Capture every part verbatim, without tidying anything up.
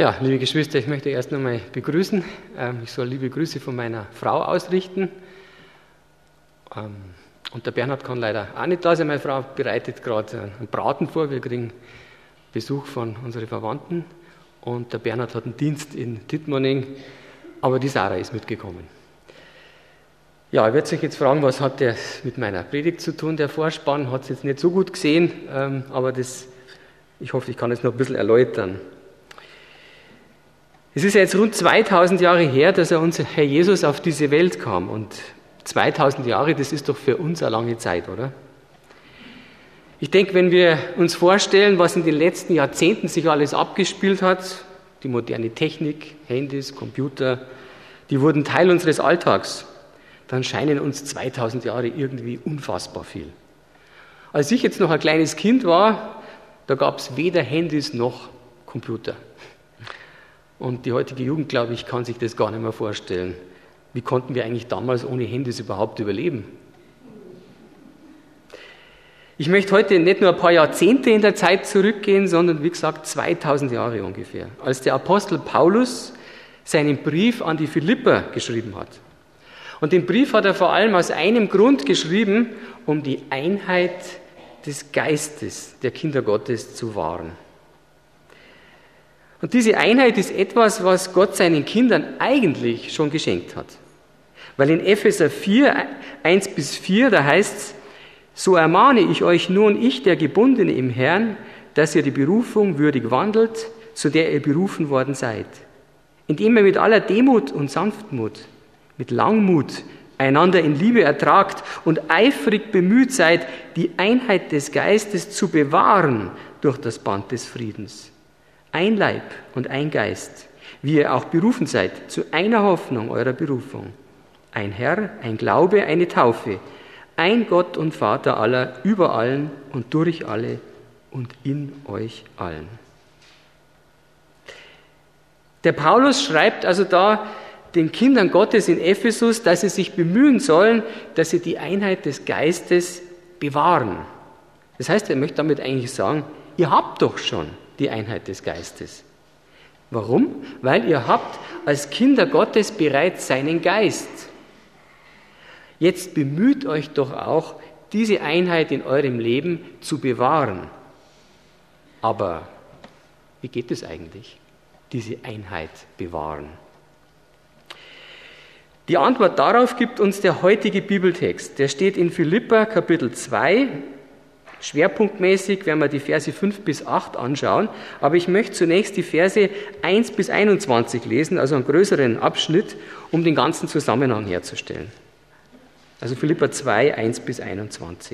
Ja, liebe Geschwister, ich möchte erst nochmal begrüßen. Ich soll liebe Grüße von meiner Frau ausrichten. Und der Bernhard kann leider auch nicht da sein. Meine Frau bereitet gerade einen Braten vor. Wir kriegen Besuch von unseren Verwandten. Und der Bernhard hat einen Dienst in Tittmoning, aber die Sarah ist mitgekommen. Ja, ich werde sich jetzt fragen, was hat der mit meiner Predigt zu tun, der Vorspann. Hat es jetzt nicht so gut gesehen, aber das, ich hoffe, ich kann es noch ein bisschen erläutern. Es ist ja jetzt rund zweitausend Jahre her, dass er unser Herr Jesus auf diese Welt kam. Und zweitausend Jahre, das ist doch für uns eine lange Zeit, oder? Ich denke, wenn wir uns vorstellen, was in den letzten Jahrzehnten sich alles abgespielt hat, die moderne Technik, Handys, Computer, die wurden Teil unseres Alltags, dann scheinen uns zweitausend Jahre irgendwie unfassbar viel. Als ich jetzt noch ein kleines Kind war, da gab es weder Handys noch Computer. Und die heutige Jugend, glaube ich, kann sich das gar nicht mehr vorstellen. Wie konnten wir eigentlich damals ohne Handys überhaupt überleben? Ich möchte heute nicht nur ein paar Jahrzehnte in der Zeit zurückgehen, sondern wie gesagt zweitausend Jahre ungefähr, als der Apostel Paulus seinen Brief an die Philipper geschrieben hat. Und den Brief hat er vor allem aus einem Grund geschrieben, um die Einheit des Geistes der Kinder Gottes zu wahren. Und diese Einheit ist etwas, was Gott seinen Kindern eigentlich schon geschenkt hat. Weil in Epheser vier, eins bis vier, da heißt es, so ermahne ich euch nun, ich, der Gebundene im Herrn, dass ihr die Berufung würdig wandelt, zu der ihr berufen worden seid. Indem ihr mit aller Demut und Sanftmut, mit Langmut einander in Liebe ertragt und eifrig bemüht seid, die Einheit des Geistes zu bewahren durch das Band des Friedens. Ein Leib und ein Geist, wie ihr auch berufen seid, zu einer Hoffnung eurer Berufung. Ein Herr, ein Glaube, eine Taufe, ein Gott und Vater aller, über allen und durch alle und in euch allen. Der Paulus schreibt also da den Kindern Gottes in Ephesus, dass sie sich bemühen sollen, dass sie die Einheit des Geistes bewahren. Das heißt, er möchte damit eigentlich sagen, ihr habt doch schon die Einheit des Geistes. Warum? Weil ihr habt als Kinder Gottes bereits seinen Geist. Jetzt bemüht euch doch auch, diese Einheit in eurem Leben zu bewahren. Aber wie geht es eigentlich, diese Einheit bewahren? Die Antwort darauf gibt uns der heutige Bibeltext. Der steht in Philipper Kapitel zwei. Schwerpunktmäßig werden wir die Verse fünf bis acht anschauen, aber ich möchte zunächst die Verse eins bis einundzwanzig lesen, also einen größeren Abschnitt, um den ganzen Zusammenhang herzustellen. Also Philipper zwei, eins bis einundzwanzig.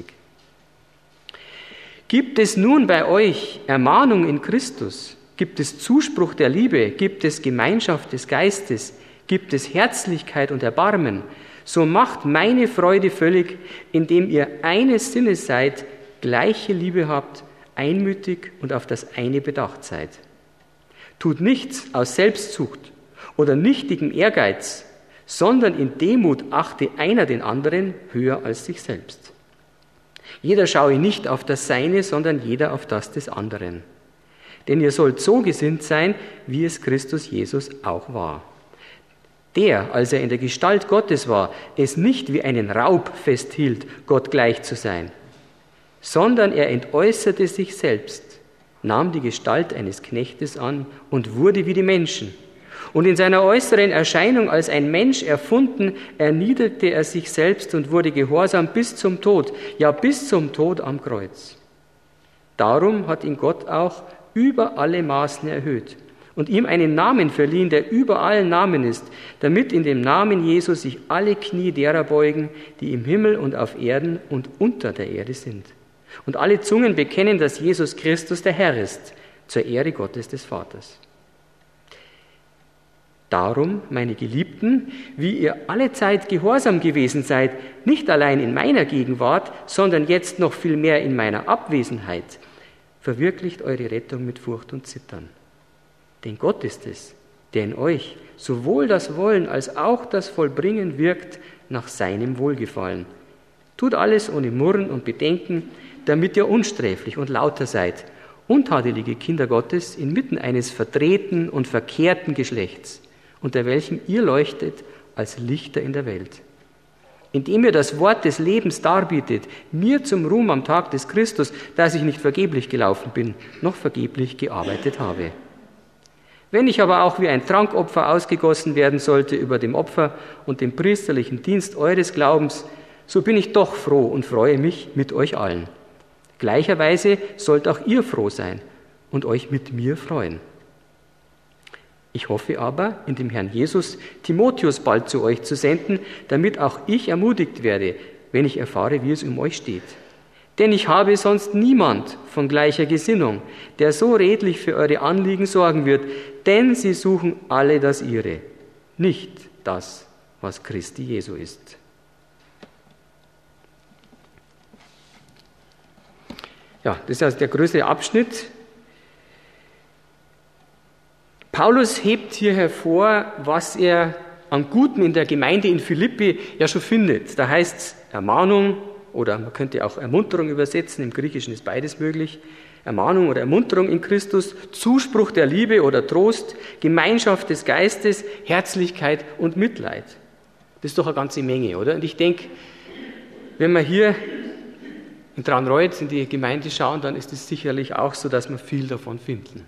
Gibt es nun bei euch Ermahnung in Christus? Gibt es Zuspruch der Liebe? Gibt es Gemeinschaft des Geistes? Gibt es Herzlichkeit und Erbarmen? So macht meine Freude völlig, indem ihr eines Sinnes seid, gleiche Liebe habt, einmütig und auf das eine bedacht seid. Tut nichts aus Selbstsucht oder nichtigem Ehrgeiz, sondern in Demut achte einer den anderen höher als sich selbst. Jeder schaue nicht auf das Seine, sondern jeder auf das des anderen. Denn ihr sollt so gesinnt sein, wie es Christus Jesus auch war. Der, als er in der Gestalt Gottes war, es nicht wie einen Raub festhielt, Gott gleich zu sein, sondern er entäußerte sich selbst, nahm die Gestalt eines Knechtes an und wurde wie die Menschen. Und in seiner äußeren Erscheinung als ein Mensch erfunden, erniedrigte er sich selbst und wurde gehorsam bis zum Tod, ja bis zum Tod am Kreuz. Darum hat ihn Gott auch über alle Maßen erhöht und ihm einen Namen verliehen, der über allen Namen ist, damit in dem Namen Jesus sich alle Knie derer beugen, die im Himmel und auf Erden und unter der Erde sind. Und alle Zungen bekennen, dass Jesus Christus der Herr ist, zur Ehre Gottes des Vaters. Darum, meine Geliebten, wie ihr alle Zeit gehorsam gewesen seid, nicht allein in meiner Gegenwart, sondern jetzt noch viel mehr in meiner Abwesenheit, verwirklicht eure Rettung mit Furcht und Zittern. Denn Gott ist es, der in euch sowohl das Wollen als auch das Vollbringen wirkt nach seinem Wohlgefallen. Tut alles ohne Murren und Bedenken, damit ihr unsträflich und lauter seid untadelige Kinder Gottes inmitten eines verdrehten und verkehrten Geschlechts, unter welchem ihr leuchtet als Lichter in der Welt. Indem ihr das Wort des Lebens darbietet, mir zum Ruhm am Tag des Christus, dass ich nicht vergeblich gelaufen bin, noch vergeblich gearbeitet habe. Wenn ich aber auch wie ein Trankopfer ausgegossen werden sollte über dem Opfer und dem priesterlichen Dienst eures Glaubens, so bin ich doch froh und freue mich mit euch allen. Gleicherweise sollt auch ihr froh sein und euch mit mir freuen. Ich hoffe aber, in dem Herrn Jesus Timotheus bald zu euch zu senden, damit auch ich ermutigt werde, wenn ich erfahre, wie es um euch steht. Denn ich habe sonst niemand von gleicher Gesinnung, der so redlich für eure Anliegen sorgen wird, denn sie suchen alle das ihre, nicht das, was Christi Jesu ist. Ja, das ist also der größere Abschnitt. Paulus hebt hier hervor, was er an Gutem in der Gemeinde in Philippi ja schon findet. Da heißt es Ermahnung oder man könnte auch Ermunterung übersetzen, im Griechischen ist beides möglich. Ermahnung oder Ermunterung in Christus, Zuspruch der Liebe oder Trost, Gemeinschaft des Geistes, Herzlichkeit und Mitleid. Das ist doch eine ganze Menge, oder? Und ich denke, wenn wir hier in Traunreut in die Gemeinde schauen, dann ist es sicherlich auch so, dass wir viel davon finden.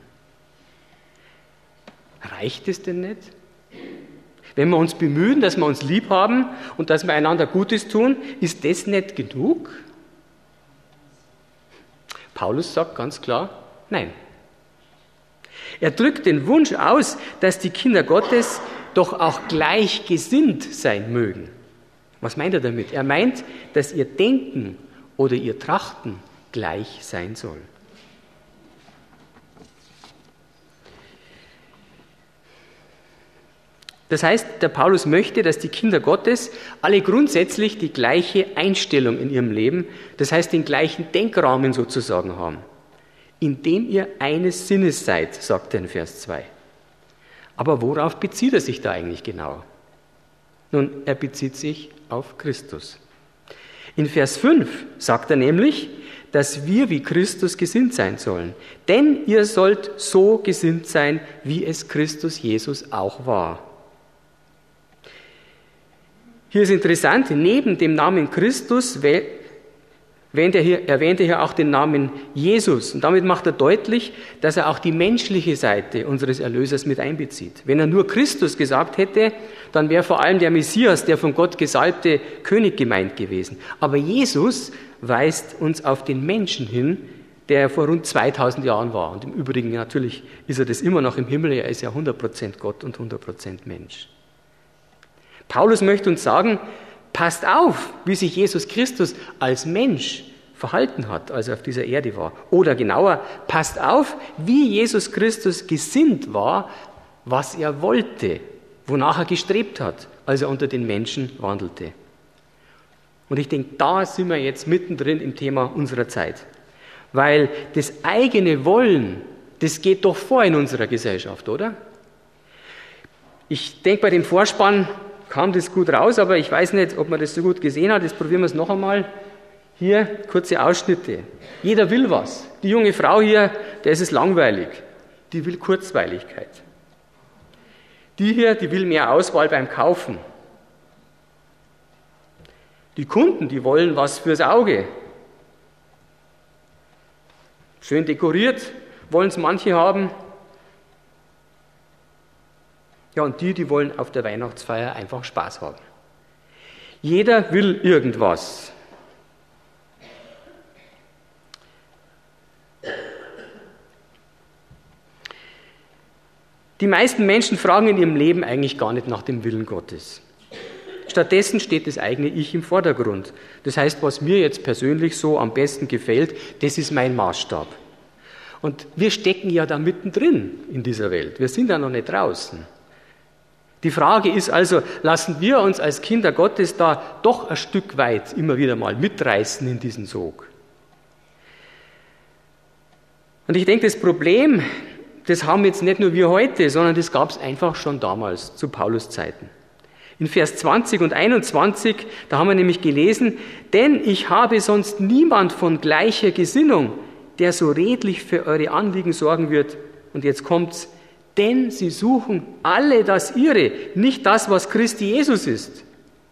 Reicht es denn nicht? Wenn wir uns bemühen, dass wir uns lieb haben und dass wir einander Gutes tun, ist das nicht genug? Paulus sagt ganz klar, nein. Er drückt den Wunsch aus, dass die Kinder Gottes doch auch gleichgesinnt sein mögen. Was meint er damit? Er meint, dass ihr Denken oder ihr Trachten gleich sein soll. Das heißt, der Paulus möchte, dass die Kinder Gottes alle grundsätzlich die gleiche Einstellung in ihrem Leben, das heißt den gleichen Denkrahmen sozusagen haben. Indem ihr eines Sinnes seid, sagt er in Vers zwei. Aber worauf bezieht er sich da eigentlich genau? Nun, er bezieht sich auf Christus. In Vers fünf sagt er nämlich, dass wir wie Christus gesinnt sein sollen. Denn ihr sollt so gesinnt sein, wie es Christus Jesus auch war. Hier ist interessant, neben dem Namen Christus erwähnt er hier, erwähnt er hier auch den Namen Jesus. Und damit macht er deutlich, dass er auch die menschliche Seite unseres Erlösers mit einbezieht. Wenn er nur Christus gesagt hätte, dann wäre vor allem der Messias, der von Gott gesalbte König gemeint gewesen. Aber Jesus weist uns auf den Menschen hin, der vor rund zweitausend Jahren war. Und im Übrigen natürlich ist er das immer noch im Himmel, er ist ja hundert Prozent Gott und hundert Prozent Mensch. Paulus möchte uns sagen, passt auf, wie sich Jesus Christus als Mensch verhalten hat, als er auf dieser Erde war. Oder genauer, passt auf, wie Jesus Christus gesinnt war, was er wollte, wonach er gestrebt hat, als er unter den Menschen wandelte. Und ich denke, da sind wir jetzt mittendrin im Thema unserer Zeit. Weil das eigene Wollen, das geht doch vor in unserer Gesellschaft, oder? Ich denke, bei dem Vorspann kam das gut raus, aber ich weiß nicht, ob man das so gut gesehen hat. Jetzt probieren wir es noch einmal. Hier kurze Ausschnitte. Jeder will was. Die junge Frau hier, der ist es langweilig. Die will Kurzweiligkeit. Die hier, die will mehr Auswahl beim Kaufen. Die Kunden, die wollen was fürs Auge. Schön dekoriert wollen es manche haben. Ja, und die, die wollen auf der Weihnachtsfeier einfach Spaß haben. Jeder will irgendwas. Die meisten Menschen fragen in ihrem Leben eigentlich gar nicht nach dem Willen Gottes. Stattdessen steht das eigene Ich im Vordergrund. Das heißt, was mir jetzt persönlich so am besten gefällt, das ist mein Maßstab. Und wir stecken ja da mittendrin in dieser Welt. Wir sind da noch nicht draußen. Die Frage ist also, lassen wir uns als Kinder Gottes da doch ein Stück weit immer wieder mal mitreißen in diesen Sog? Und ich denke, das Problem, das haben jetzt nicht nur wir heute, sondern das gab es einfach schon damals, zu Paulus Zeiten. In Vers zwanzig und einundzwanzig, da haben wir nämlich gelesen, denn ich habe sonst niemand von gleicher Gesinnung, der so redlich für eure Anliegen sorgen wird. Und jetzt kommt's, denn sie suchen alle das ihre, nicht das, was Christi Jesus ist.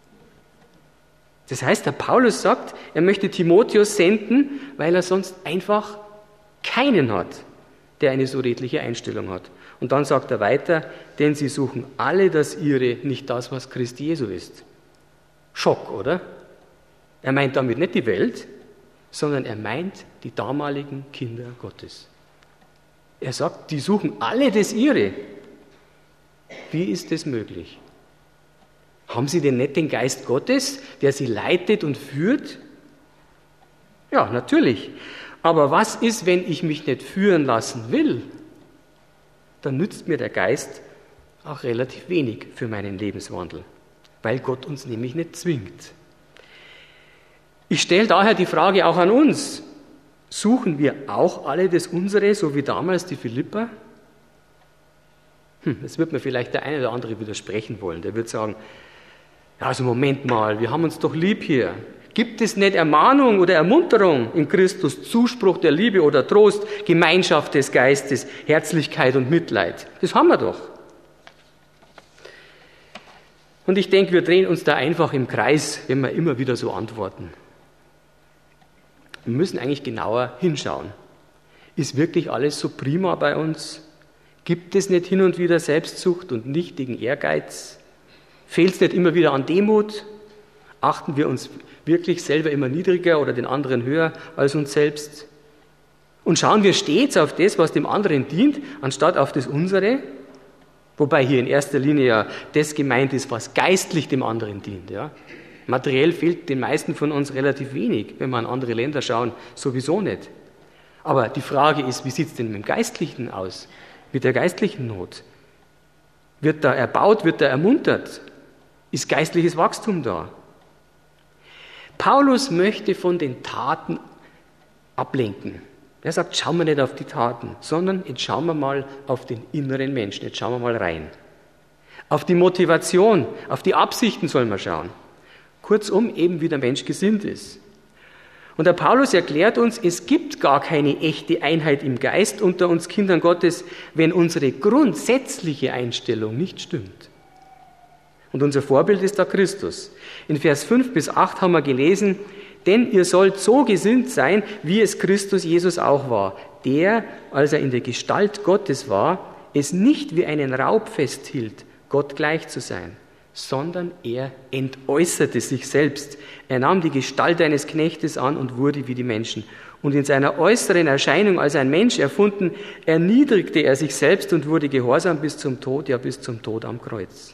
Das heißt, der Paulus sagt, er möchte Timotheus senden, weil er sonst einfach keinen hat, der eine so redliche Einstellung hat. Und dann sagt er weiter, denn sie suchen alle das ihre, nicht das, was Christi Jesu ist. Schock, oder? Er meint damit nicht die Welt, sondern er meint die damaligen Kinder Gottes. Er sagt, die suchen alle das ihre. Wie ist das möglich? Haben sie denn nicht den Geist Gottes, der sie leitet und führt? Ja, natürlich. Aber was ist, wenn ich mich nicht führen lassen will? Dann nützt mir der Geist auch relativ wenig für meinen Lebenswandel, weil Gott uns nämlich nicht zwingt. Ich stelle daher die Frage auch an uns. Suchen wir auch alle das Unsere, so wie damals die Philipper? Hm, das wird mir vielleicht der eine oder andere widersprechen wollen. Der wird sagen, ja, also Moment mal, wir haben uns doch lieb hier. Gibt es nicht Ermahnung oder Ermunterung in Christus, Zuspruch der Liebe oder Trost, Gemeinschaft des Geistes, Herzlichkeit und Mitleid? Das haben wir doch. Und ich denke, wir drehen uns da einfach im Kreis, wenn wir immer wieder so antworten. Wir müssen eigentlich genauer hinschauen. Ist wirklich alles so prima bei uns? Gibt es nicht hin und wieder Selbstsucht und nichtigen Ehrgeiz? Fehlt es nicht immer wieder an Demut? Achten wir uns wirklich selber immer niedriger oder den anderen höher als uns selbst? Und schauen wir stets auf das, was dem anderen dient, anstatt auf das Unsere? Wobei hier in erster Linie ja das gemeint ist, was geistlich dem anderen dient. Ja? Materiell fehlt den meisten von uns relativ wenig, wenn wir an andere Länder schauen, sowieso nicht. Aber die Frage ist, wie sieht es denn mit dem Geistlichen aus? Mit der geistlichen Not? Wird da erbaut, wird da ermuntert? Ist geistliches Wachstum da? Paulus möchte von den Taten ablenken. Er sagt, schauen wir nicht auf die Taten, sondern jetzt schauen wir mal auf den inneren Menschen, jetzt schauen wir mal rein. Auf die Motivation, auf die Absichten sollen wir schauen. Kurzum, eben wie der Mensch gesinnt ist. Und der Paulus erklärt uns, es gibt gar keine echte Einheit im Geist unter uns Kindern Gottes, wenn unsere grundsätzliche Einstellung nicht stimmt. Und unser Vorbild ist da Christus. In Vers fünf bis acht haben wir gelesen, denn ihr sollt so gesinnt sein, wie es Christus Jesus auch war, der, als er in der Gestalt Gottes war, es nicht wie einen Raub festhielt, Gott gleich zu sein, sondern er entäußerte sich selbst. Er nahm die Gestalt eines Knechtes an und wurde wie die Menschen. Und in seiner äußeren Erscheinung als ein Mensch erfunden, erniedrigte er sich selbst und wurde gehorsam bis zum Tod, ja bis zum Tod am Kreuz.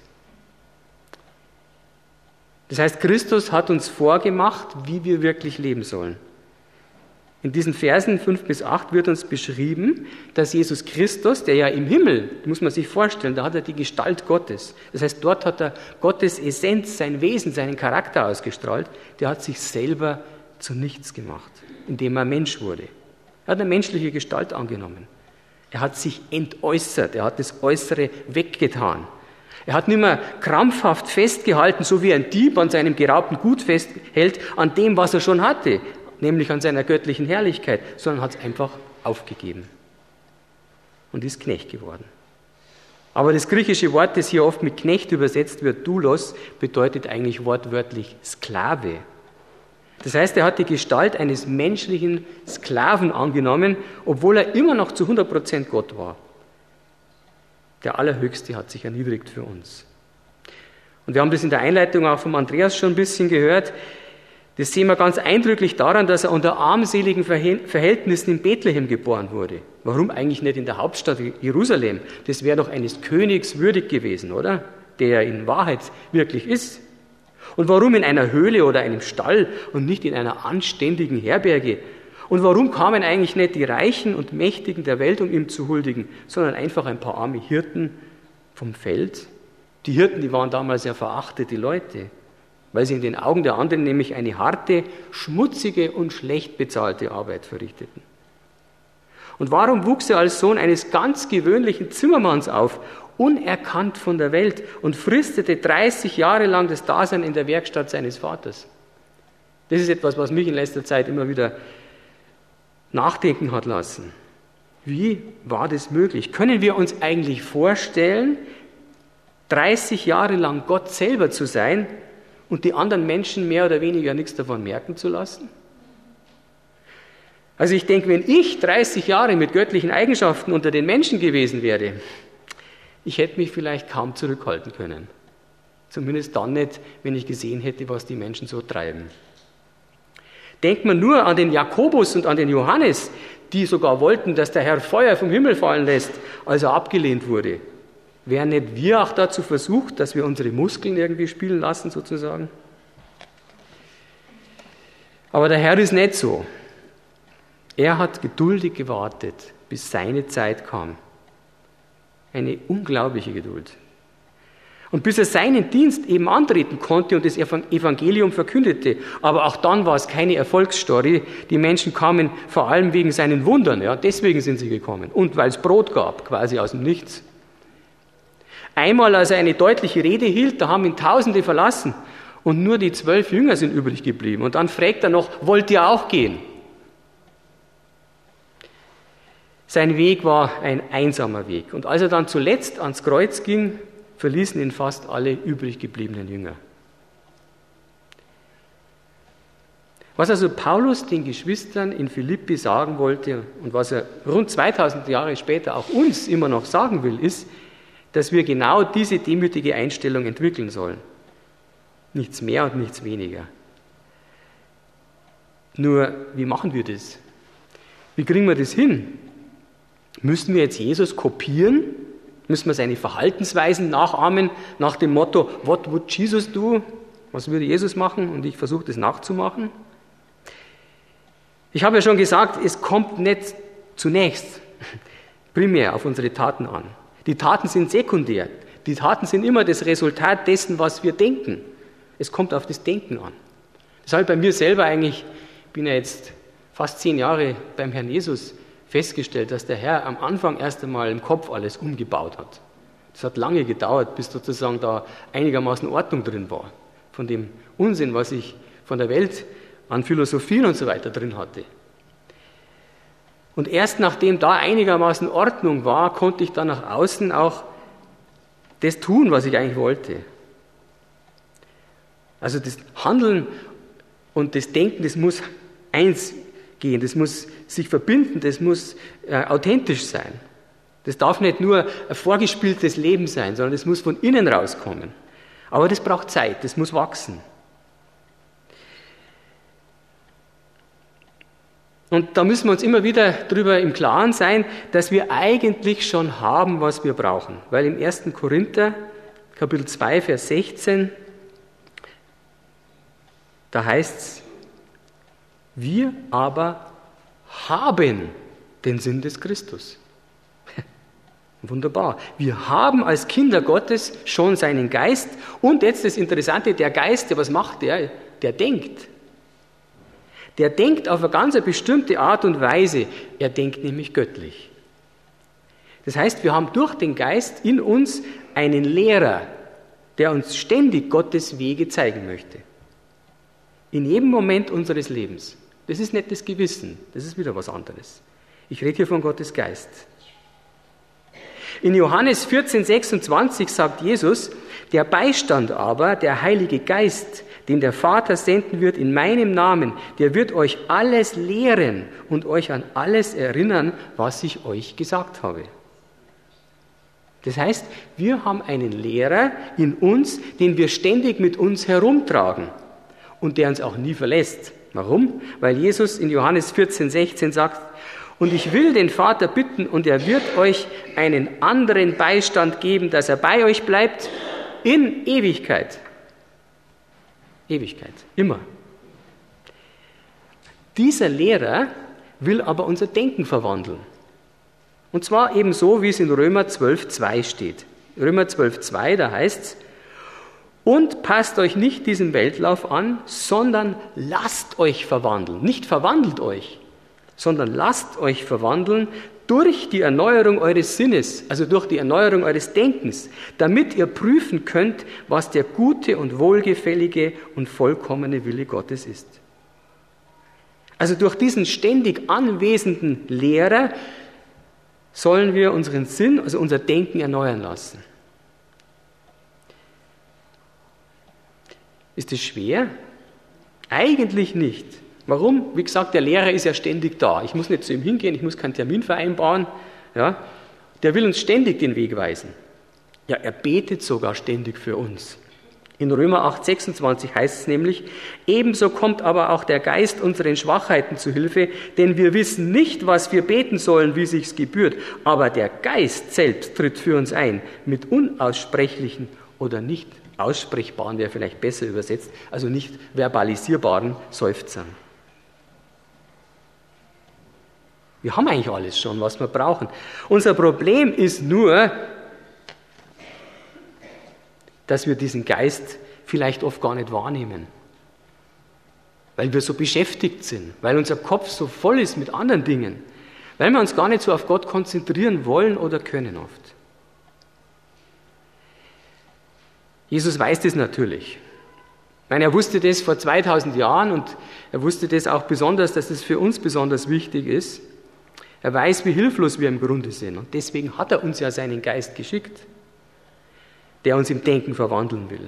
Das heißt, Christus hat uns vorgemacht, wie wir wirklich leben sollen. In diesen Versen fünf bis acht wird uns beschrieben, dass Jesus Christus, der ja im Himmel, muss man sich vorstellen, da hat er die Gestalt Gottes. Das heißt, dort hat er Gottes Essenz, sein Wesen, seinen Charakter ausgestrahlt. Der hat sich selber zu nichts gemacht, indem er Mensch wurde. Er hat eine menschliche Gestalt angenommen. Er hat sich entäußert, er hat das Äußere weggetan. Er hat nicht mehr krampfhaft festgehalten, so wie ein Dieb an seinem geraubten Gut festhält, an dem, was er schon hatte, nämlich an seiner göttlichen Herrlichkeit, sondern hat es einfach aufgegeben und ist Knecht geworden. Aber das griechische Wort, das hier oft mit Knecht übersetzt wird, doulos, bedeutet eigentlich wortwörtlich Sklave. Das heißt, er hat die Gestalt eines menschlichen Sklaven angenommen, obwohl er immer noch zu hundert Prozent Gott war. Der Allerhöchste hat sich erniedrigt für uns. Und wir haben das in der Einleitung auch vom Andreas schon ein bisschen gehört. Das sehen wir ganz eindrücklich daran, dass er unter armseligen Verhältnissen in Bethlehem geboren wurde. Warum eigentlich nicht in der Hauptstadt Jerusalem? Das wäre doch eines Königs würdig gewesen, oder? Der in Wahrheit wirklich ist. Und warum in einer Höhle oder einem Stall und nicht in einer anständigen Herberge? Und warum kamen eigentlich nicht die Reichen und Mächtigen der Welt, um ihm zu huldigen, sondern einfach ein paar arme Hirten vom Feld? Die Hirten, die waren damals ja verachtete Leute, weil sie in den Augen der anderen nämlich eine harte, schmutzige und schlecht bezahlte Arbeit verrichteten. Und warum wuchs er als Sohn eines ganz gewöhnlichen Zimmermanns auf, unerkannt von der Welt, und fristete dreißig Jahre lang das Dasein in der Werkstatt seines Vaters? Das ist etwas, was mich in letzter Zeit immer wieder nachdenken hat lassen. Wie war das möglich? Können wir uns eigentlich vorstellen, dreißig Jahre lang Gott selber zu sein und die anderen Menschen mehr oder weniger nichts davon merken zu lassen? Also ich denke, wenn ich dreißig Jahre mit göttlichen Eigenschaften unter den Menschen gewesen wäre, ich hätte mich vielleicht kaum zurückhalten können. Zumindest dann nicht, wenn ich gesehen hätte, was die Menschen so treiben. Denkt man nur an den Jakobus und an den Johannes, die sogar wollten, dass der Herr Feuer vom Himmel fallen lässt, als er abgelehnt wurde. Wären nicht wir auch dazu versucht, dass wir unsere Muskeln irgendwie spielen lassen, sozusagen? Aber der Herr ist nicht so. Er hat geduldig gewartet, bis seine Zeit kam. Eine unglaubliche Geduld. Und bis er seinen Dienst eben antreten konnte und das Evangelium verkündete. Aber auch dann war es keine Erfolgsstory. Die Menschen kamen vor allem wegen seinen Wundern. Ja, deswegen sind sie gekommen. Und weil es Brot gab, quasi aus dem Nichts. Einmal, als er eine deutliche Rede hielt, da haben ihn Tausende verlassen. Und nur die zwölf Jünger sind übrig geblieben. Und dann fragt er noch, wollt ihr auch gehen? Sein Weg war ein einsamer Weg. Und als er dann zuletzt ans Kreuz ging, verließen ihn fast alle übrig gebliebenen Jünger. Was also Paulus den Geschwistern in Philippi sagen wollte und was er rund zweitausend Jahre später auch uns immer noch sagen will, ist, dass wir genau diese demütige Einstellung entwickeln sollen. Nichts mehr und nichts weniger. Nur, wie machen wir das? Wie kriegen wir das hin? Müssen wir jetzt Jesus kopieren? Müssen wir seine Verhaltensweisen nachahmen, nach dem Motto, what would Jesus do? Was würde Jesus machen? Und ich versuche das nachzumachen. Ich habe ja schon gesagt, es kommt nicht zunächst primär auf unsere Taten an. Die Taten sind sekundär. Die Taten sind immer das Resultat dessen, was wir denken. Es kommt auf das Denken an. Das habe ich bei mir selber eigentlich, ich bin ja jetzt fast zehn Jahre beim Herrn Jesus, festgestellt, dass der Herr am Anfang erst einmal im Kopf alles umgebaut hat. Das hat lange gedauert, bis sozusagen da einigermaßen Ordnung drin war. Von dem Unsinn, was ich von der Welt an Philosophien und so weiter drin hatte. Und erst nachdem da einigermaßen Ordnung war, konnte ich dann nach außen auch das tun, was ich eigentlich wollte. Also das Handeln und das Denken, das muss eins gehen, das muss sich verbinden, das muss äh, authentisch sein. Das darf nicht nur ein vorgespieltes Leben sein, sondern das muss von innen rauskommen. Aber das braucht Zeit, das muss wachsen. Und da müssen wir uns immer wieder darüber im Klaren sein, dass wir eigentlich schon haben, was wir brauchen. Weil im ersten Korinther, Kapitel zwei, Vers sechzehn, da heißt es, wir aber haben den Sinn des Christus. Wunderbar. Wir haben als Kinder Gottes schon seinen Geist. Und jetzt das Interessante, der Geist, was macht der? Der denkt. Der denkt auf eine ganz bestimmte Art und Weise. Er denkt nämlich göttlich. Das heißt, wir haben durch den Geist in uns einen Lehrer, der uns ständig Gottes Wege zeigen möchte. In jedem Moment unseres Lebens. Das ist nicht das Gewissen, das ist wieder was anderes. Ich rede hier von Gottes Geist. In Johannes vierzehn, sechsundzwanzig sagt Jesus, der Beistand aber, der Heilige Geist, den der Vater senden wird in meinem Namen, der wird euch alles lehren und euch an alles erinnern, was ich euch gesagt habe. Das heißt, wir haben einen Lehrer in uns, den wir ständig mit uns herumtragen und der uns auch nie verlässt. Warum? Weil Jesus in Johannes vierzehn, sechzehn sagt, und ich will den Vater bitten, und er wird euch einen anderen Beistand geben, dass er bei euch bleibt in Ewigkeit. Ewigkeit, immer. Dieser Lehrer will aber unser Denken verwandeln. Und zwar eben so, wie es in Römer zwölf, zwei steht. Römer zwölf, zwei, da heißt es, und passt euch nicht diesem Weltlauf an, sondern lasst euch verwandeln. Nicht verwandelt euch, sondern lasst euch verwandeln durch die Erneuerung eures Sinnes, also durch die Erneuerung eures Denkens, damit ihr prüfen könnt, was der gute und wohlgefällige und vollkommene Wille Gottes ist. Also durch diesen ständig anwesenden Lehrer sollen wir unseren Sinn, also unser Denken erneuern lassen. Ist das schwer? Eigentlich nicht. Warum? Wie gesagt, der Lehrer ist ja ständig da. Ich muss nicht zu ihm hingehen, ich muss keinen Termin vereinbaren. Ja? Der will uns ständig den Weg weisen. Ja, er betet sogar ständig für uns. In Römer acht, sechsundzwanzig heißt es nämlich, ebenso kommt aber auch der Geist unseren Schwachheiten zu Hilfe, denn wir wissen nicht, was wir beten sollen, wie sich's gebührt, aber der Geist selbst tritt für uns ein, mit unaussprechlichen oder nicht aussprechbaren, wäre vielleicht besser übersetzt, also nicht verbalisierbaren Seufzern. Wir haben eigentlich alles schon, was wir brauchen. Unser Problem ist nur, dass wir diesen Geist vielleicht oft gar nicht wahrnehmen, weil wir so beschäftigt sind, weil unser Kopf so voll ist mit anderen Dingen, weil wir uns gar nicht so auf Gott konzentrieren wollen oder können oft. Jesus weiß das natürlich. Ich meine, er wusste das vor zweitausend Jahren und er wusste das auch besonders, dass das für uns besonders wichtig ist. Er weiß, wie hilflos wir im Grunde sind und deswegen hat er uns ja seinen Geist geschickt, der uns im Denken verwandeln will.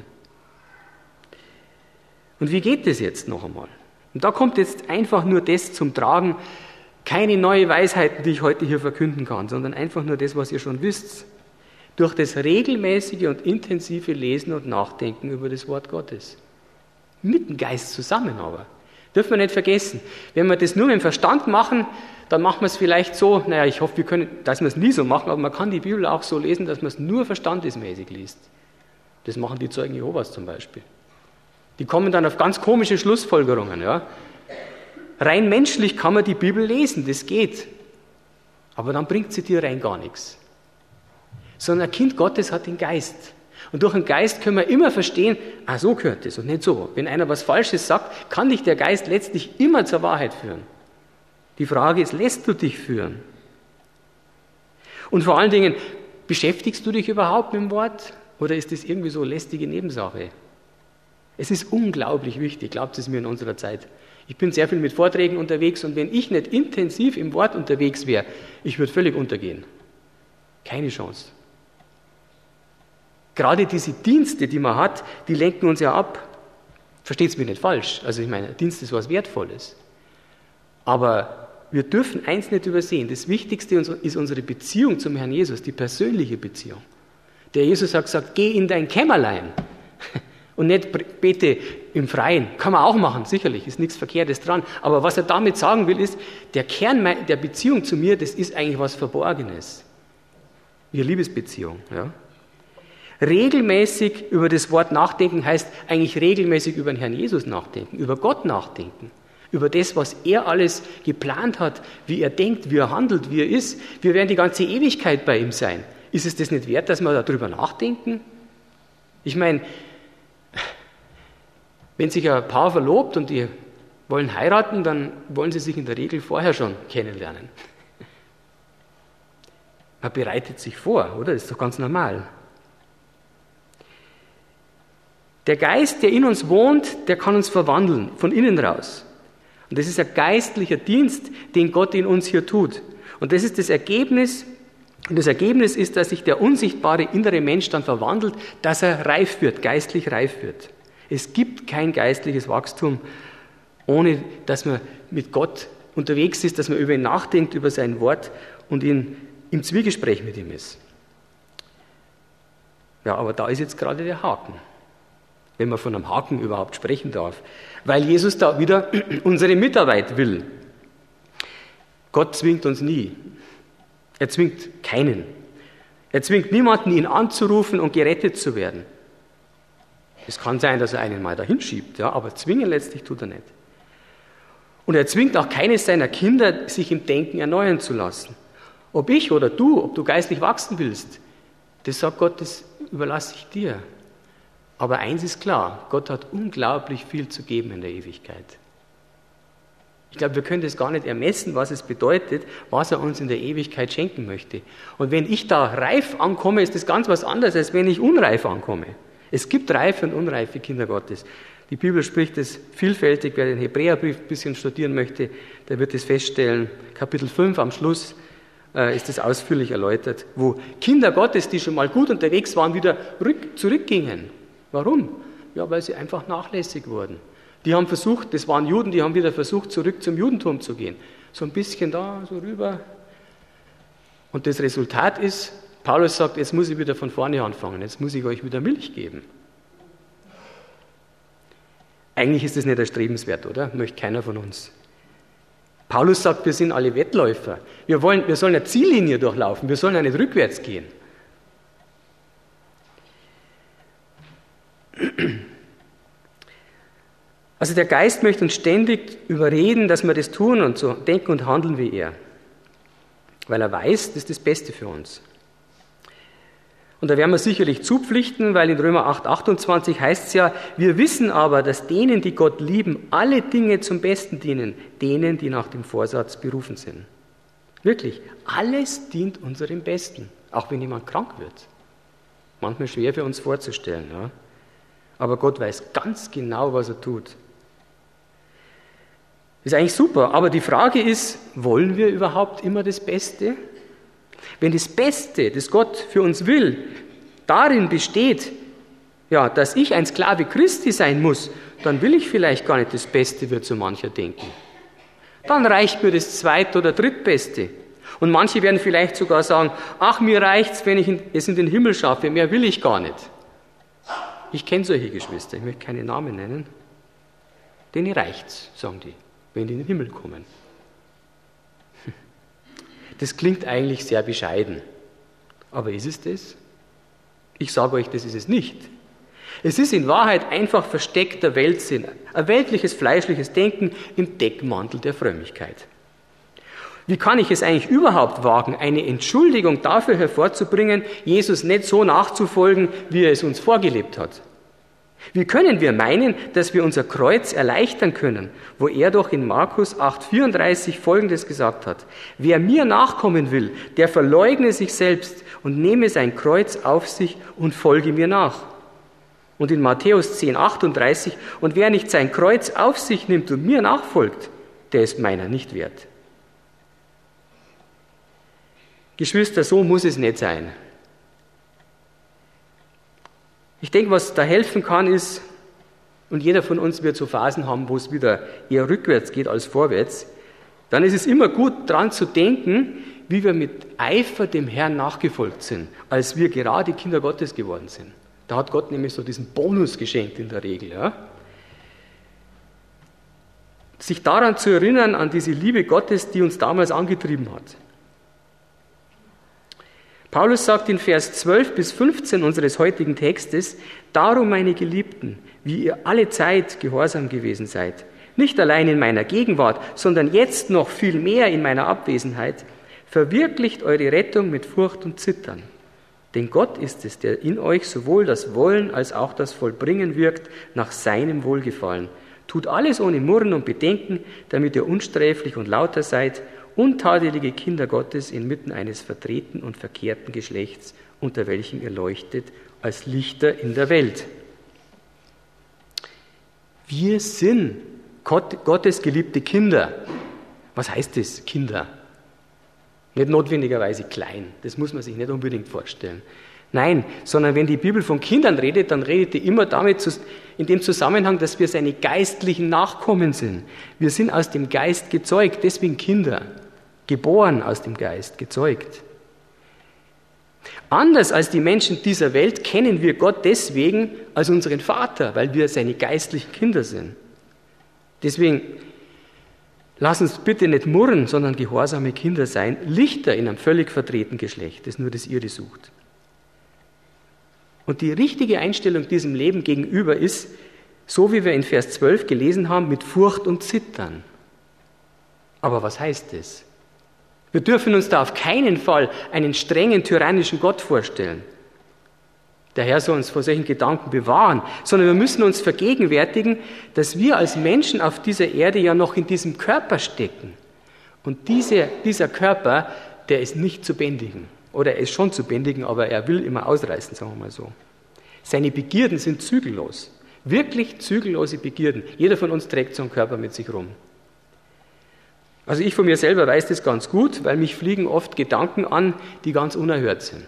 Und wie geht das jetzt noch einmal? Und da kommt jetzt einfach nur das zum Tragen, keine neue Weisheiten, die ich heute hier verkünden kann, sondern einfach nur das, was ihr schon wisst, durch das regelmäßige und intensive Lesen und Nachdenken über das Wort Gottes. Mit dem Geist zusammen aber. Dürfen wir nicht vergessen. Wenn wir das nur mit dem Verstand machen, dann machen wir es vielleicht so, naja, ich hoffe, wir können, dass wir es nie so machen, aber man kann die Bibel auch so lesen, dass man es nur verstandesmäßig liest. Das machen die Zeugen Jehovas zum Beispiel. Die kommen dann auf ganz komische Schlussfolgerungen. Ja. Rein menschlich kann man die Bibel lesen, das geht. Aber dann bringt sie dir rein gar nichts. Sondern ein Kind Gottes hat den Geist. Und durch den Geist können wir immer verstehen, ah, so gehört es und nicht so. Wenn einer was Falsches sagt, kann dich der Geist letztlich immer zur Wahrheit führen. Die Frage ist, lässt du dich führen? Und vor allen Dingen, beschäftigst du dich überhaupt mit dem Wort? Oder ist das irgendwie so eine lästige Nebensache? Es ist unglaublich wichtig, glaubt es mir in unserer Zeit. Ich bin sehr viel mit Vorträgen unterwegs und wenn ich nicht intensiv im Wort unterwegs wäre, ich würde völlig untergehen. Keine Chance. Gerade diese Dienste, die man hat, die lenken uns ja ab. Versteht es mir nicht falsch. Also ich meine, Dienst ist was Wertvolles. Aber wir dürfen eins nicht übersehen. Das Wichtigste ist unsere Beziehung zum Herrn Jesus, die persönliche Beziehung. Der Jesus hat gesagt, geh in dein Kämmerlein und nicht bete im Freien. Kann man auch machen, sicherlich, ist nichts Verkehrtes dran. Aber was er damit sagen will, ist, der Kern der Beziehung zu mir, das ist eigentlich was Verborgenes. Ihre Liebesbeziehung. Ja. Regelmäßig über das Wort nachdenken heißt eigentlich regelmäßig über den Herrn Jesus nachdenken, über Gott nachdenken. Über das, was er alles geplant hat, wie er denkt, wie er handelt, wie er ist. Wir werden die ganze Ewigkeit bei ihm sein. Ist es das nicht wert, dass wir darüber nachdenken? Ich meine, wenn sich ein Paar verlobt und die wollen heiraten, dann wollen sie sich in der Regel vorher schon kennenlernen. Man bereitet sich vor, oder? Das ist doch ganz normal. Der Geist, der in uns wohnt, der kann uns verwandeln, von innen raus. Und das ist ein geistlicher Dienst, den Gott in uns hier tut. Und das ist das Ergebnis. Und das Ergebnis ist, dass sich der unsichtbare innere Mensch dann verwandelt, dass er reif wird, geistlich reif wird. Es gibt kein geistliches Wachstum, ohne dass man mit Gott unterwegs ist, dass man über ihn nachdenkt, über sein Wort und ihn im Zwiegespräch mit ihm ist. Ja, aber da ist jetzt gerade der Haken, wenn man von einem Haken überhaupt sprechen darf, weil Jesus da wieder unsere Mitarbeit will. Gott zwingt uns nie. Er zwingt keinen. Er zwingt niemanden, ihn anzurufen und gerettet zu werden. Es kann sein, dass er einen mal dahin schiebt, ja, aber zwingen letztlich tut er nicht. Und er zwingt auch keines seiner Kinder, sich im Denken erneuern zu lassen. Ob ich oder du, ob du geistlich wachsen willst, das sagt Gott, das überlasse ich dir. Aber eins ist klar, Gott hat unglaublich viel zu geben in der Ewigkeit. Ich glaube, wir können das gar nicht ermessen, was es bedeutet, was er uns in der Ewigkeit schenken möchte. Und wenn ich da reif ankomme, ist das ganz was anderes, als wenn ich unreif ankomme. Es gibt reife und unreife Kinder Gottes. Die Bibel spricht es vielfältig. Wer den Hebräerbrief ein bisschen studieren möchte, der wird es feststellen. Kapitel fünf am Schluss äh, ist es ausführlich erläutert, wo Kinder Gottes, die schon mal gut unterwegs waren, wieder rück, zurückgingen. Warum? Ja, weil sie einfach nachlässig wurden. Die haben versucht, das waren Juden, die haben wieder versucht, zurück zum Judentum zu gehen. So ein bisschen da, so rüber. Und das Resultat ist, Paulus sagt, jetzt muss ich wieder von vorne anfangen, jetzt muss ich euch wieder Milch geben. Eigentlich ist das nicht erstrebenswert, oder? Möchte keiner von uns. Paulus sagt, wir sind alle Wettläufer. Wir, wollen, wir sollen eine Ziellinie durchlaufen, wir sollen ja nicht rückwärts gehen. Also der Geist möchte uns ständig überreden, dass wir das tun und so denken und handeln wie er. Weil er weiß, das ist das Beste für uns. Und da werden wir sicherlich zupflichten, weil in Römer acht, achtundzwanzig heißt es ja, wir wissen aber, dass denen, die Gott lieben, alle Dinge zum Besten dienen, denen, die nach dem Vorsatz berufen sind. Wirklich, alles dient unserem Besten, auch wenn jemand krank wird. Manchmal schwer für uns vorzustellen, ja. Aber Gott weiß ganz genau, was er tut. Ist eigentlich super, aber die Frage ist, wollen wir überhaupt immer das Beste? Wenn das Beste, das Gott für uns will, darin besteht, ja, dass ich ein Sklave Christi sein muss, dann will ich vielleicht gar nicht das Beste, wird so mancher denken. Dann reicht mir das Zweit- oder Drittbeste. Und manche werden vielleicht sogar sagen, ach, mir reicht's, wenn ich es in den Himmel schaffe, mehr will ich gar nicht. Ich kenne solche Geschwister, ich möchte keine Namen nennen. Denen reicht's, sagen die, wenn die in den Himmel kommen. Das klingt eigentlich sehr bescheiden. Aber ist es das? Ich sage euch, das ist es nicht. Es ist in Wahrheit einfach versteckter Weltsinn, ein weltliches, fleischliches Denken im Deckmantel der Frömmigkeit. Wie kann ich es eigentlich überhaupt wagen, eine Entschuldigung dafür hervorzubringen, Jesus nicht so nachzufolgen, wie er es uns vorgelebt hat? Wie können wir meinen, dass wir unser Kreuz erleichtern können, wo er doch in Markus acht, vierunddreißig Folgendes gesagt hat: Wer mir nachkommen will, der verleugne sich selbst und nehme sein Kreuz auf sich und folge mir nach. Und in Matthäus zehn, achtunddreißig: Und wer nicht sein Kreuz auf sich nimmt und mir nachfolgt, der ist meiner nicht wert. Geschwister, so muss es nicht sein. Ich denke, was da helfen kann, ist, und jeder von uns wird so Phasen haben, wo es wieder eher rückwärts geht als vorwärts, dann ist es immer gut, daran zu denken, wie wir mit Eifer dem Herrn nachgefolgt sind, als wir gerade Kinder Gottes geworden sind. Da hat Gott nämlich so diesen Bonus geschenkt in der Regel. Ja? Sich daran zu erinnern, an diese Liebe Gottes, die uns damals angetrieben hat. Paulus sagt in Vers zwölf bis fünfzehn unseres heutigen Textes: Darum, meine Geliebten, wie ihr alle Zeit gehorsam gewesen seid, nicht allein in meiner Gegenwart, sondern jetzt noch viel mehr in meiner Abwesenheit, verwirklicht eure Rettung mit Furcht und Zittern. Denn Gott ist es, der in euch sowohl das Wollen als auch das Vollbringen wirkt nach seinem Wohlgefallen. Tut alles ohne Murren und Bedenken, damit ihr unsträflich und lauter seid, untadelige Kinder Gottes inmitten eines verdrehten und verkehrten Geschlechts, unter welchem ihr leuchtet als Lichter in der Welt. Wir sind Gott, Gottes geliebte Kinder. Was heißt das, Kinder? Nicht notwendigerweise klein, das muss man sich nicht unbedingt vorstellen. Nein, sondern wenn die Bibel von Kindern redet, dann redet die immer damit in dem Zusammenhang, dass wir seine geistlichen Nachkommen sind. Wir sind aus dem Geist gezeugt, deswegen Kinder. Geboren aus dem Geist, gezeugt. Anders als die Menschen dieser Welt kennen wir Gott deswegen als unseren Vater, weil wir seine geistlichen Kinder sind. Deswegen lass uns bitte nicht murren, sondern gehorsame Kinder sein, Lichter in einem völlig verdrehten Geschlecht, das nur das ihre sucht. Und die richtige Einstellung diesem Leben gegenüber ist, so wie wir in Vers zwölf gelesen haben, mit Furcht und Zittern. Aber was heißt das? Wir dürfen uns da auf keinen Fall einen strengen, tyrannischen Gott vorstellen. Der Herr soll uns vor solchen Gedanken bewahren, sondern wir müssen uns vergegenwärtigen, dass wir als Menschen auf dieser Erde ja noch in diesem Körper stecken. Und diese, dieser Körper, der ist nicht zu bändigen. Oder er ist schon zu bändigen, aber er will immer ausreißen, sagen wir mal so. Seine Begierden sind zügellos. Wirklich zügellose Begierden. Jeder von uns trägt so einen Körper mit sich rum. Also ich von mir selber weiß das ganz gut, weil mich fliegen oft Gedanken an, die ganz unerhört sind.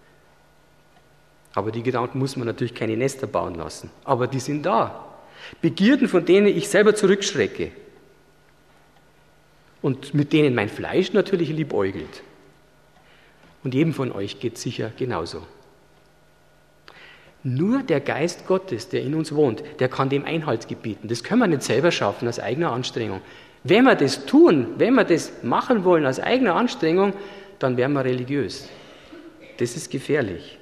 Aber die Gedanken muss man natürlich keine Nester bauen lassen. Aber die sind da. Begierden, von denen ich selber zurückschrecke. Und mit denen mein Fleisch natürlich liebäugelt. Und jedem von euch geht es sicher genauso. Nur der Geist Gottes, der in uns wohnt, der kann dem Einhalt gebieten. Das können wir nicht selber schaffen, aus eigener Anstrengung. Wenn wir das tun, wenn wir das machen wollen aus eigener Anstrengung, dann werden wir religiös. Das ist gefährlich.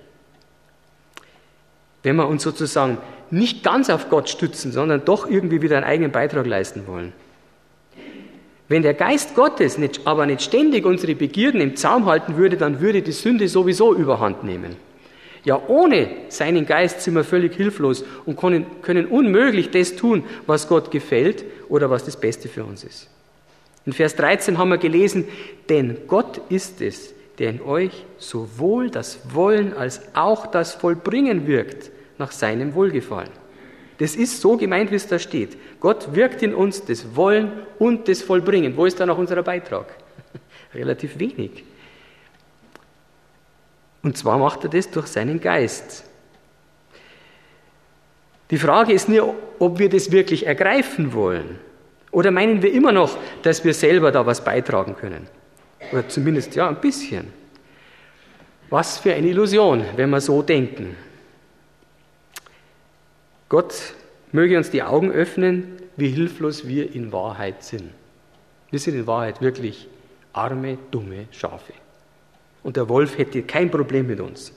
Wenn wir uns sozusagen nicht ganz auf Gott stützen, sondern doch irgendwie wieder einen eigenen Beitrag leisten wollen. Wenn der Geist Gottes nicht, aber nicht ständig unsere Begierden im Zaum halten würde, dann würde die Sünde sowieso überhand nehmen. Ja, ohne seinen Geist sind wir völlig hilflos und können, können unmöglich das tun, was Gott gefällt oder was das Beste für uns ist. In Vers dreizehn haben wir gelesen, denn Gott ist es, der in euch sowohl das Wollen als auch das Vollbringen wirkt nach seinem Wohlgefallen. Das ist so gemeint, wie es da steht. Gott wirkt in uns das Wollen und das Vollbringen. Wo ist da noch unser Beitrag? Relativ wenig. Und zwar macht er das durch seinen Geist. Die Frage ist nur, ob wir das wirklich ergreifen wollen. Oder meinen wir immer noch, dass wir selber da was beitragen können? Oder zumindest, ja, ein bisschen. Was für eine Illusion, wenn wir so denken. Gott möge uns die Augen öffnen, wie hilflos wir in Wahrheit sind. Wir sind in Wahrheit wirklich arme, dumme Schafe. Und der Wolf hätte kein Problem mit uns.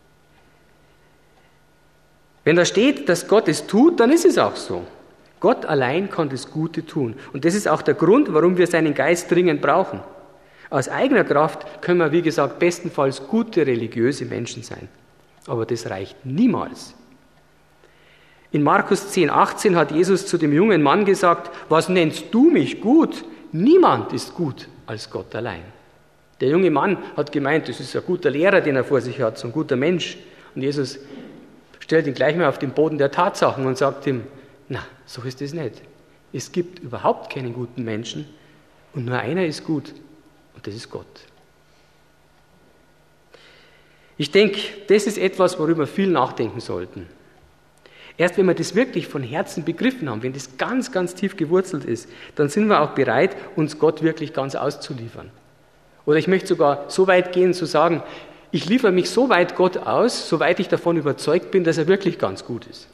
Wenn da steht, dass Gott es tut, dann ist es auch so. Gott allein kann das Gute tun. Und das ist auch der Grund, warum wir seinen Geist dringend brauchen. Aus eigener Kraft können wir, wie gesagt, bestenfalls gute religiöse Menschen sein. Aber das reicht niemals. In Markus zehn, achtzehn hat Jesus zu dem jungen Mann gesagt, was nennst du mich gut? Niemand ist gut als Gott allein. Der junge Mann hat gemeint, das ist ein guter Lehrer, den er vor sich hat, so ein guter Mensch. Und Jesus stellt ihn gleich mal auf den Boden der Tatsachen und sagt ihm, na, so ist es nicht. Es gibt überhaupt keinen guten Menschen und nur einer ist gut und das ist Gott. Ich denke, das ist etwas, worüber wir viel nachdenken sollten. Erst wenn wir das wirklich von Herzen begriffen haben, wenn das ganz, ganz tief gewurzelt ist, dann sind wir auch bereit, uns Gott wirklich ganz auszuliefern. Oder ich möchte sogar so weit gehen, zu sagen, ich liefere mich so weit Gott aus, soweit ich davon überzeugt bin, dass er wirklich ganz gut ist.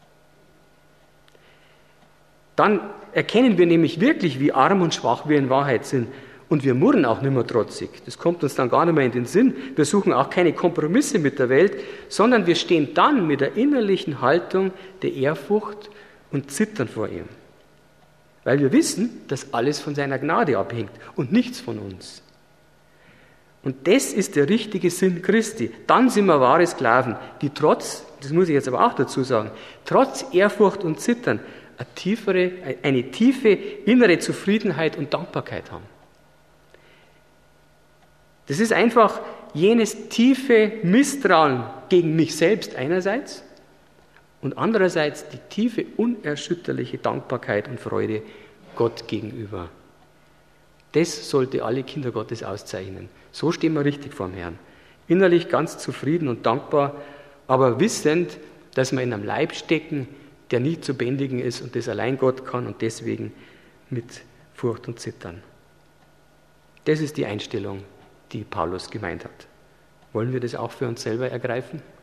Dann erkennen wir nämlich wirklich, wie arm und schwach wir in Wahrheit sind. Und wir murren auch nicht mehr trotzig. Das kommt uns dann gar nicht mehr in den Sinn. Wir suchen auch keine Kompromisse mit der Welt, sondern wir stehen dann mit der innerlichen Haltung der Ehrfurcht und zittern vor ihm. Weil wir wissen, dass alles von seiner Gnade abhängt und nichts von uns. Und das ist der richtige Sinn Christi. Dann sind wir wahre Sklaven, die trotz, das muss ich jetzt aber auch dazu sagen, trotz Ehrfurcht und Zittern eine, tiefere, eine tiefe innere Zufriedenheit und Dankbarkeit haben. Das ist einfach jenes tiefe Misstrauen gegen mich selbst einerseits und andererseits die tiefe, unerschütterliche Dankbarkeit und Freude Gott gegenüber. Das sollte alle Kinder Gottes auszeichnen. So stehen wir richtig vor dem Herrn. Innerlich ganz zufrieden und dankbar, aber wissend, dass wir in einem Leib stecken, der nie zu bändigen ist und das allein Gott kann und deswegen mit Furcht und Zittern. Das ist die Einstellung, die Paulus gemeint hat. Wollen wir das auch für uns selber ergreifen?